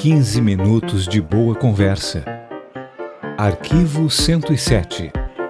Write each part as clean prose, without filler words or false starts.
15 minutos de boa conversa. Arquivo 107.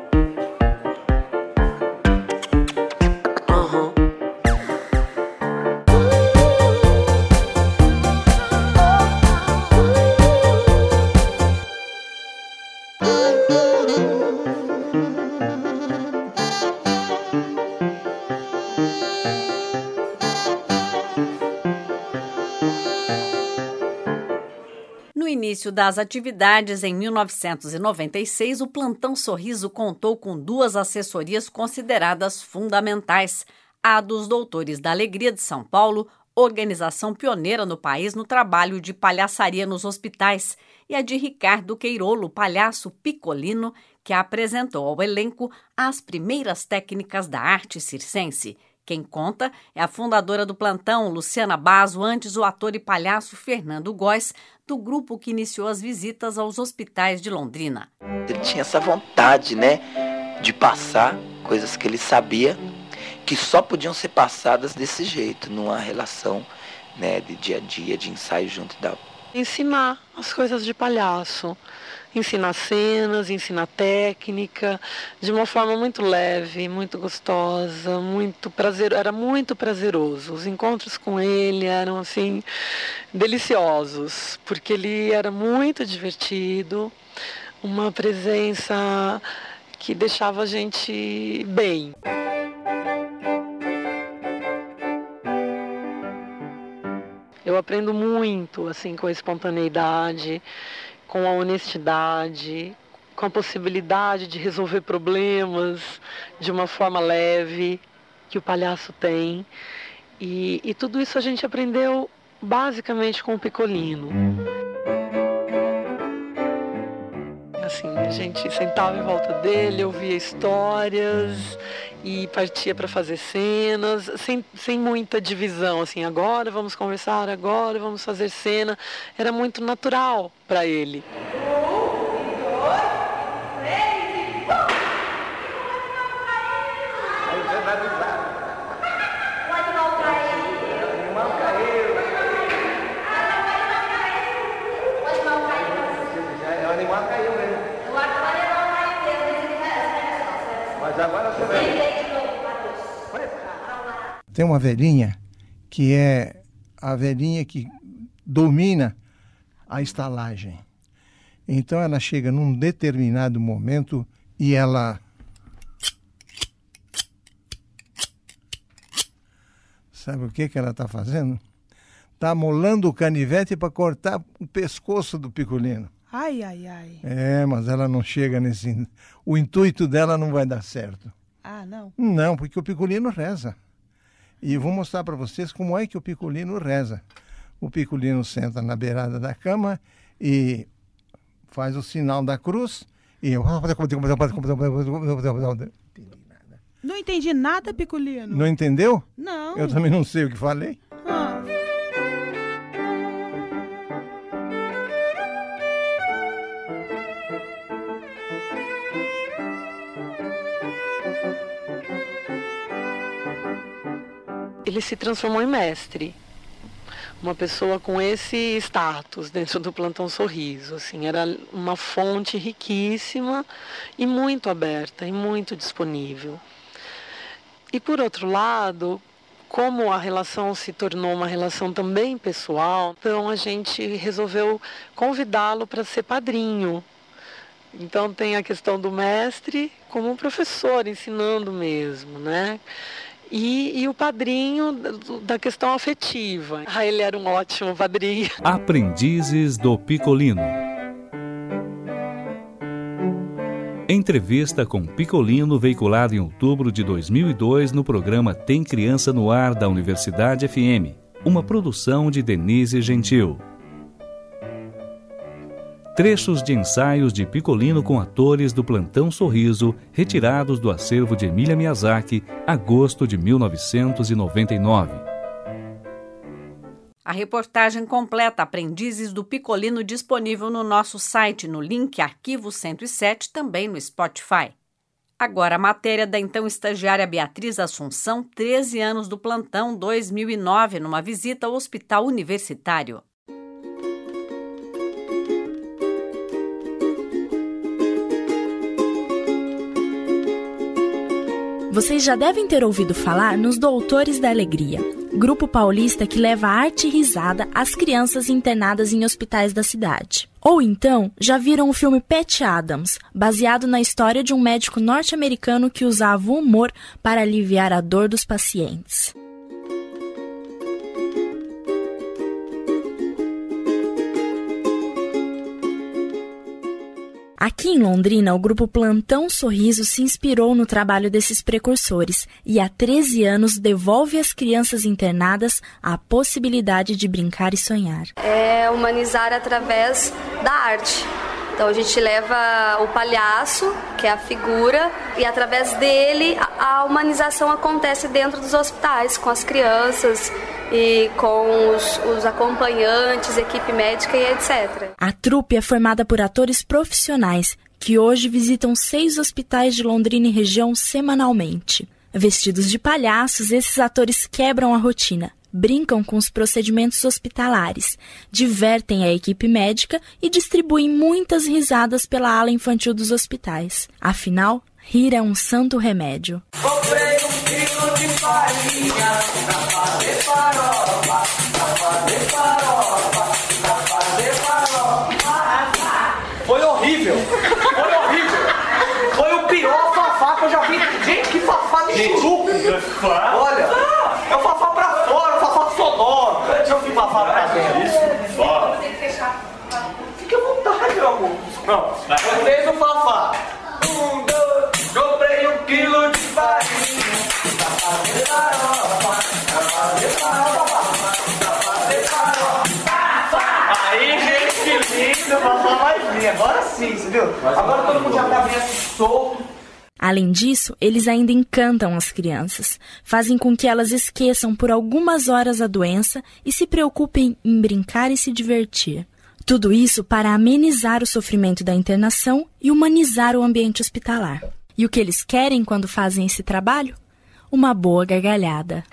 No início das atividades, em 1996, o Plantão Sorriso contou com 2 assessorias consideradas fundamentais: a dos Doutores da Alegria de São Paulo, organização pioneira no país no trabalho de palhaçaria nos hospitais, e a de Ricardo Queirolo, palhaço Piccolino, que apresentou ao elenco as primeiras técnicas da arte circense. Quem conta é a fundadora do Plantão, Luciana Basso, antes o ator e palhaço Fernando Góes, do grupo que iniciou as visitas aos hospitais de Londrina. Ele tinha essa vontade, de passar coisas que ele sabia que só podiam ser passadas desse jeito, numa relação, de dia a dia, de ensaio junto da... Ensinar as coisas de palhaço, ensinar cenas, ensinar técnica, de uma forma muito leve, muito gostosa, era muito prazeroso. Os encontros com ele eram, deliciosos, porque ele era muito divertido, uma presença que deixava a gente bem. Eu aprendo muito, com a espontaneidade, com a honestidade, com a possibilidade de resolver problemas de uma forma leve, que o palhaço tem. E tudo isso a gente aprendeu basicamente com o Piccolino. A gente sentava em volta dele, ouvia histórias e partia para fazer cenas, sem muita divisão, agora vamos conversar, agora vamos fazer cena. Era muito natural para ele. 1, 2, 3 e pum! Aí você vai avisar. O animal caiu. O animal caiu. O animal caiu. O animal caiu mesmo. O animal caiu mesmo. Mas agora você vai... Tem uma velhinha que é a velhinha que domina a estalagem. Então ela chega num determinado momento e ela... Sabe o que ela está fazendo? Está amolando o canivete para cortar o pescoço do Piccolino. Ai, ai, ai. Mas ela não chega nesse... O intuito dela não vai dar certo. Ah, não? Não, porque o Piccolino reza. E vou mostrar para vocês como é que o Piccolino reza. O Piccolino senta na beirada da cama e faz o sinal da cruz e... Não entendi nada, Piccolino. Não entendeu? Não. Eu também não sei o que falei. Ele se transformou em mestre, uma pessoa com esse status dentro do Plantão Sorriso. Era uma fonte riquíssima e muito aberta e muito disponível. E por outro lado, como a relação se tornou uma relação também pessoal, então a gente resolveu convidá-lo para ser padrinho. Então tem a questão do mestre como um professor ensinando mesmo, E o padrinho da questão afetiva. Ele era um ótimo padrinho. Aprendizes do Piccolino. Entrevista com Piccolino veiculada em outubro de 2002 no programa Tem Criança no Ar da Universidade FM, uma produção de Denise Gentil. Trechos de ensaios de Piccolino com atores do Plantão Sorriso, retirados do acervo de Emília Miyazaki, agosto de 1999. A reportagem completa Aprendizes do Piccolino disponível no nosso site, no link Arquivo 107, também no Spotify. Agora a matéria da então estagiária Beatriz Assunção, 13 anos do Plantão, 2009, numa visita ao Hospital Universitário. Vocês já devem ter ouvido falar nos Doutores da Alegria, grupo paulista que leva arte e risada às crianças internadas em hospitais da cidade. Ou então, já viram o filme Patch Adams, baseado na história de um médico norte-americano que usava o humor para aliviar a dor dos pacientes. Aqui em Londrina, o grupo Plantão Sorriso se inspirou no trabalho desses precursores e há 13 anos devolve às crianças internadas a possibilidade de brincar e sonhar. É humanizar através da arte. Então a gente leva o palhaço, que é a figura, e através dele a humanização acontece dentro dos hospitais, com as crianças e com os acompanhantes, equipe médica e etc. A trupe é formada por atores profissionais que hoje visitam 6 hospitais de Londrina e região semanalmente. Vestidos de palhaços, esses atores quebram a rotina, brincam com os procedimentos hospitalares, divertem a equipe médica e distribuem muitas risadas pela ala infantil dos hospitais. Afinal, rir é um santo remédio. Comprei 1 quilo de farinha pra fazer farofa, pra fazer farofa, pra fazer farofa. Foi horrível, foi horrível. Foi o pior fafá que eu já vi. Gente, que fafá de chuchu. Olha, é o fafá pra fora, o fafá sonoro. Deixa eu vir fafá pra dentro. Fora. Fique à vontade, meu amor. Não, vocês o fafá. 1, 2, comprei 1 quilo de farinha pra fazer farofa, pra fazer farofa, pra fazer farofa. Aí, gente, que lindo, fafá mais linda. Agora sim, você viu? Agora todo mundo já tá bem solto. Além disso, eles ainda encantam as crianças, fazem com que elas esqueçam por algumas horas a doença e se preocupem em brincar e se divertir. Tudo isso para amenizar o sofrimento da internação e humanizar o ambiente hospitalar. E o que eles querem quando fazem esse trabalho? Uma boa gargalhada.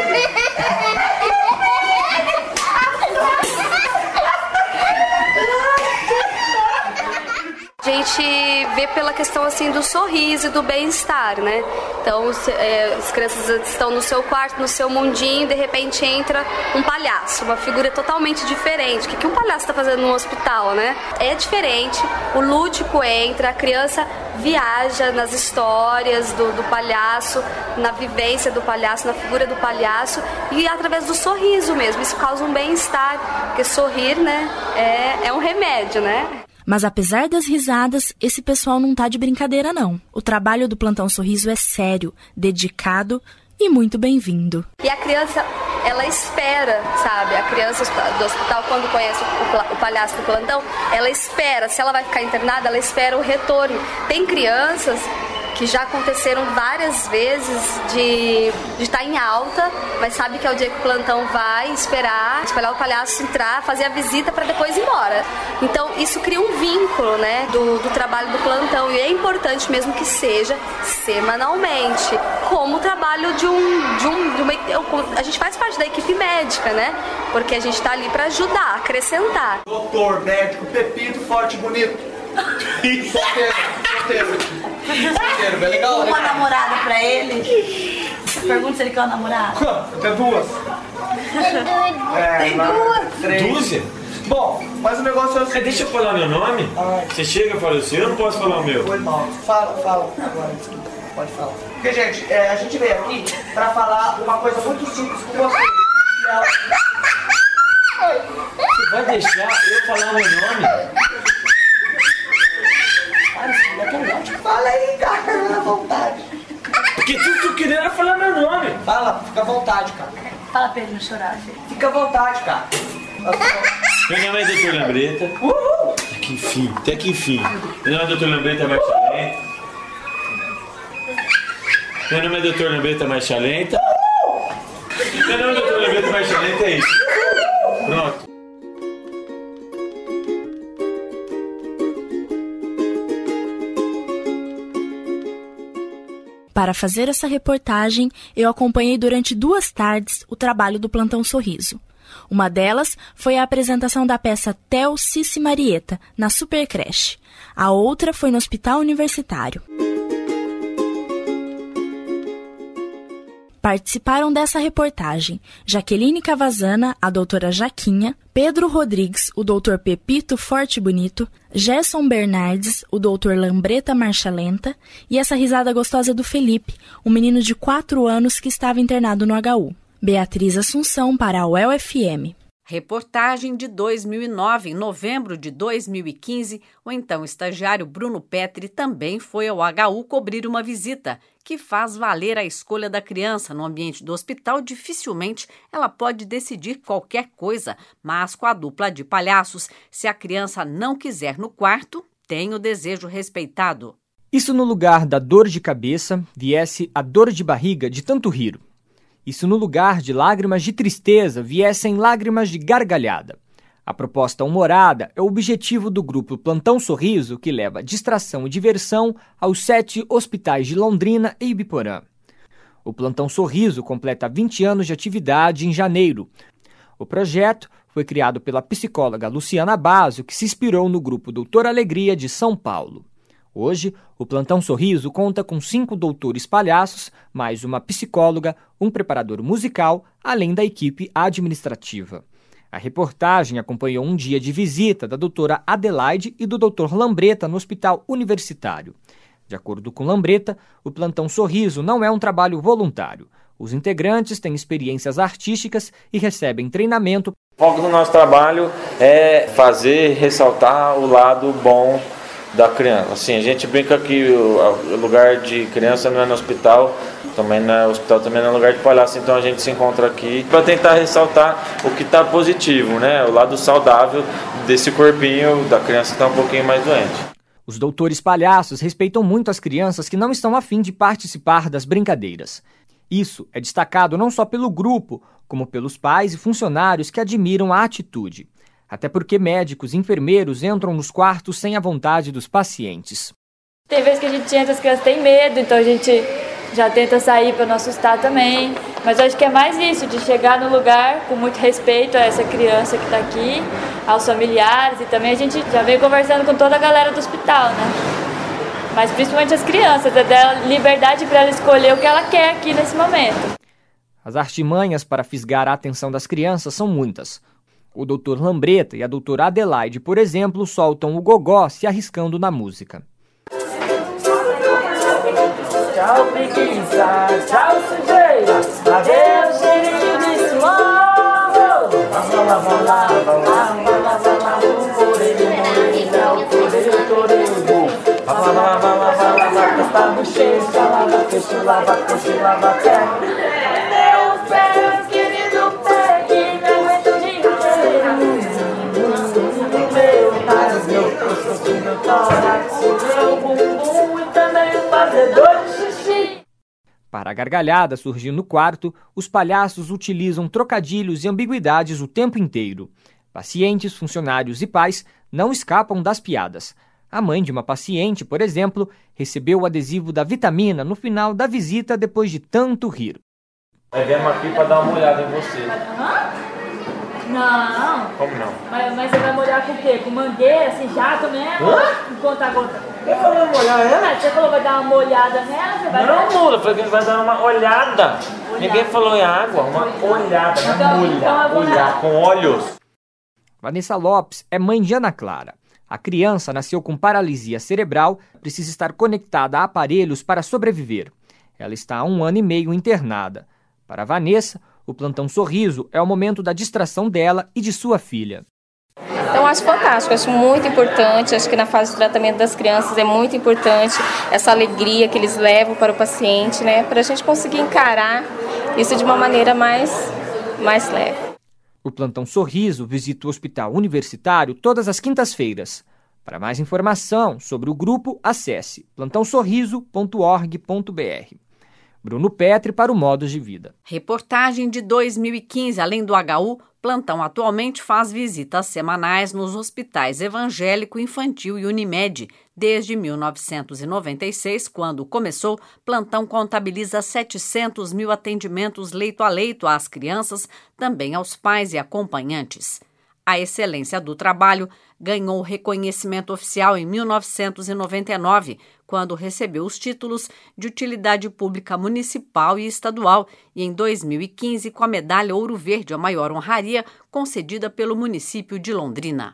A gente vê pela questão assim do sorriso e do bem-estar, né? Então as crianças estão no seu quarto, no seu mundinho, e de repente entra um palhaço, uma figura totalmente diferente. O que um palhaço está fazendo no hospital, né? É diferente, o lúdico entra, a criança viaja nas histórias do palhaço, na vivência do palhaço, na figura do palhaço e através do sorriso mesmo. Isso causa um bem-estar, porque sorrir, né, é um remédio, né? Mas apesar das risadas, esse pessoal não tá de brincadeira não. O trabalho do Plantão Sorriso é sério, dedicado e muito bem-vindo. E a criança, ela espera, sabe? A criança do hospital, quando conhece o palhaço do plantão, ela espera, se ela vai ficar internada, ela espera o retorno. Tem crianças que já aconteceram várias vezes de estar em alta, mas sabe que é o dia que o plantão vai esperar o palhaço entrar, fazer a visita para depois ir embora. Então isso cria um vínculo, né, do trabalho do plantão, e é importante mesmo que seja semanalmente, como o trabalho de uma a gente faz parte da equipe médica, né, porque a gente está ali para ajudar, acrescentar. Doutor, médico, Pepito, forte, bonito. Solteiro, bem legal, né? Uma namorada pra ele? Pergunta se ele quer uma namorada. Tem 2. Tem 2. 3. Dúzia? Bom, mas o negócio é o seguinte. Deixa eu falar meu nome? Você chega e fala assim, eu não posso falar o meu. Foi mal. Fala agora, desculpa. Pode falar. Porque, gente, a gente veio aqui pra falar uma coisa muito simples com você. Você vai deixar eu falar meu nome? Fala aí, cara, à vontade. Porque tudo que eu queria era falar meu nome. Fala, fica à vontade, cara. Fala pra ele não chorar, filho. Fica à vontade, cara. Meu nome é Dr. Lambreta. Uhul! Até que enfim. Meu nome é Dr. Lambreta Marchalenta. Meu nome é Dr. Lambreta Marchalenta. Meu nome é Dr. Lambreta Marchalenta, é isso. Pronto. Para fazer essa reportagem, eu acompanhei durante 2 tardes o trabalho do Plantão Sorriso. Uma delas foi a apresentação da peça Theo, Cici Marieta, na Supercreche. A outra foi no Hospital Universitário. Participaram dessa reportagem Jaqueline Cavazana, a doutora Jaquinha, Pedro Rodrigues, o doutor Pepito Forte Bonito, Gerson Bernardes, o doutor Lambreta Marchalenta e essa risada gostosa do Felipe, um menino de 4 anos que estava internado no HU. Beatriz Assunção para a UEL-FM. Reportagem de 2009. Em novembro de 2015, o então estagiário Bruno Petri também foi ao HU cobrir uma visita, que faz valer a escolha da criança. No ambiente do hospital, dificilmente ela pode decidir qualquer coisa, mas com a dupla de palhaços, se a criança não quiser no quarto, tem o desejo respeitado. E se no lugar da dor de cabeça viesse a dor de barriga de tanto rir? E se no lugar de lágrimas de tristeza viessem lágrimas de gargalhada? A proposta humorada é o objetivo do grupo Plantão Sorriso, que leva distração e diversão aos 7 hospitais de Londrina e Ibiporã. O Plantão Sorriso completa 20 anos de atividade em janeiro. O projeto foi criado pela psicóloga Luciana Basso, que se inspirou no grupo Doutor Alegria de São Paulo. Hoje, o Plantão Sorriso conta com 5 doutores palhaços, mais uma psicóloga, um preparador musical, além da equipe administrativa. A reportagem acompanhou um dia de visita da doutora Adelaide e do doutor Lambreta no Hospital Universitário. De acordo com Lambreta, o Plantão Sorriso não é um trabalho voluntário. Os integrantes têm experiências artísticas e recebem treinamento. O foco do nosso trabalho é fazer ressaltar o lado bom da criança. Assim, a gente brinca que o lugar de criança não é no hospital, também não é hospital, também não é lugar de palhaço, então a gente se encontra aqui para tentar ressaltar o que está positivo, né? O lado saudável desse corpinho da criança que está um pouquinho mais doente. Os doutores palhaços respeitam muito as crianças que não estão a fim de participar das brincadeiras. Isso é destacado não só pelo grupo, como pelos pais e funcionários que admiram a atitude. Até porque médicos e enfermeiros entram nos quartos sem a vontade dos pacientes. Tem vezes que a gente entra, as crianças têm medo, então a gente já tenta sair para não assustar também. Mas eu acho que é mais isso, de chegar no lugar com muito respeito a essa criança que está aqui, aos familiares, e também a gente já vem conversando com toda a galera do hospital, né? Mas principalmente as crianças, é dar liberdade para ela escolher o que ela quer aqui nesse momento. As artimanhas para fisgar a atenção das crianças são muitas. O doutor Lambreta e a doutora Adelaide, por exemplo, soltam o gogó se arriscando na música. Tchau, preguiça, tchau, sujeira, adeus, cheirinho de suor. Vamos lá, vamos lá, vamos lá, vamos lá, vamos lá, vamos lá, vamos lá, testa, bochecha, lava, queixo, lava, coxo, lava, pé. Meu pé, querido pé, que não aguento o dia inteiro. Meu nariz, meu pescoço, meu tórax, meu bumbum e também o fazedor de xixi. Para a gargalhada surgir no quarto, os palhaços utilizam trocadilhos e ambiguidades o tempo inteiro. Pacientes, funcionários e pais não escapam das piadas. A mãe de uma paciente, por exemplo, recebeu o adesivo da vitamina no final da visita depois de tanto rir. Viemos aqui para dar uma olhada em você. Não. Como não? Mas você vai molhar com o quê? Com mangueira, assim, jato mesmo? Com conta-gota? Quem falou molhar ela? Você falou que vai dar uma molhada nela? Você vai não, Mula, eu falei que a gente vai dar uma olhada. Ninguém falou em água, uma olhada, não olhar com olhos. Vanessa Lopes é mãe de Ana Clara. A criança nasceu com paralisia cerebral, precisa estar conectada a aparelhos para sobreviver. Ela está há 1 ano e meio internada. Para Vanessa, o Plantão Sorriso é o momento da distração dela e de sua filha. Então, acho fantástico, acho muito importante, acho que na fase de tratamento das crianças é muito importante essa alegria que eles levam para o paciente, né, para a gente conseguir encarar isso de uma maneira mais leve. O Plantão Sorriso visita o Hospital Universitário todas as quintas-feiras. Para mais informação sobre o grupo, acesse plantãosorriso.org.br. Bruno Petri para o Modos de Vida. Reportagem de 2015. Além do HU, Plantão atualmente faz visitas semanais nos hospitais Evangélico, Infantil e Unimed. Desde 1996, quando começou, Plantão contabiliza 700 mil atendimentos leito a leito às crianças, também aos pais e acompanhantes. A excelência do trabalho ganhou reconhecimento oficial em 1999, quando recebeu os títulos de utilidade pública municipal e estadual, e em 2015 com a medalha Ouro Verde, a maior honraria concedida pelo município de Londrina.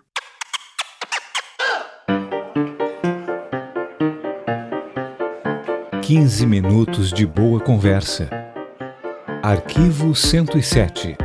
Quinze minutos de boa conversa. Arquivo 107.